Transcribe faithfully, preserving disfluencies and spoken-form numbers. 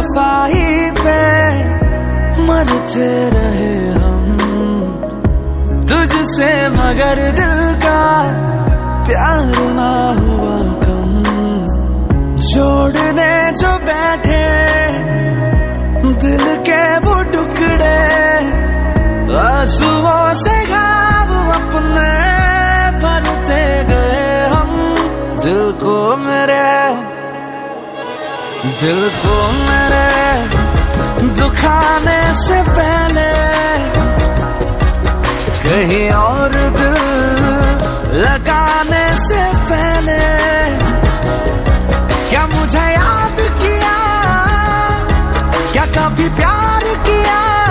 बेवफाई पे मरते रहे हम तुझसे, मगर दिल का प्यार ना हुआ कम। जोड़ने जो बैठे दिल के वो टुकड़े, आंसुओं से घाव अपने भरते गए हम। दिल को मेरे दिल को मेरे दुखाने से पहले कहीं और दिल लगाने से पहले क्या मुझे याद किया, क्या कभी प्यार किया?